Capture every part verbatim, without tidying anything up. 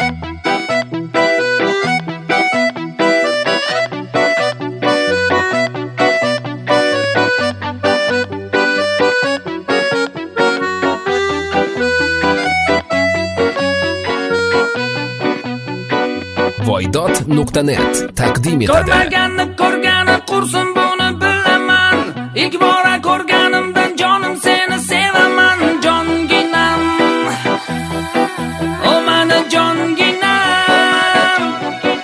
voydod nuqta net taqdim etadi. Ko'rmaganni ko'rgani qursin buni bilaman. Ilk bora ko'rganimdan jonim seni sevaman. Jonginam, o mani jonginam.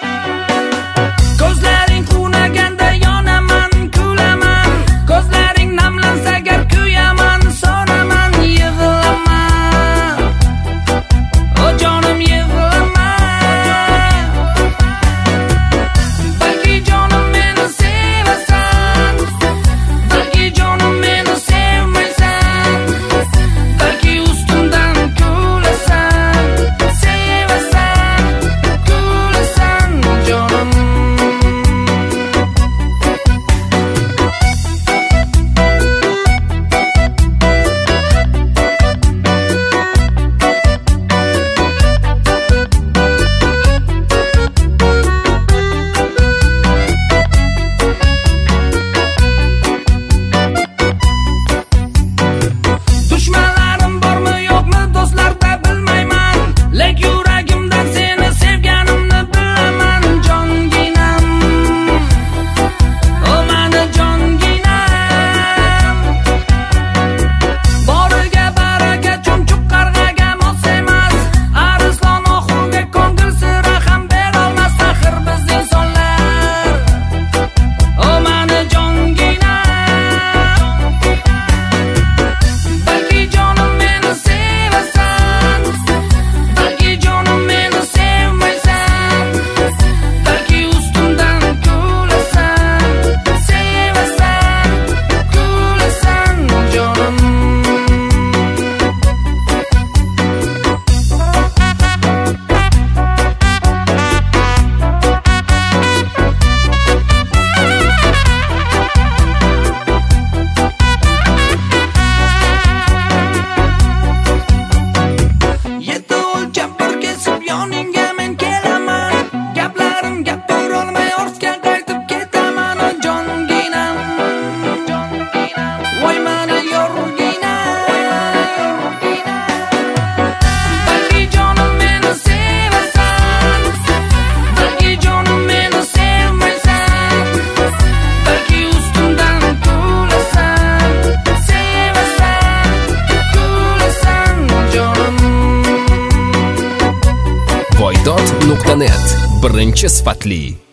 Ko'zlaring quvnaganda yonaman, kulaman. Ko'zlaring namlansa agar kuyaman, so'raman, yig'laman. O jonim yig'lama. voydod nuqta net birinchi sifatli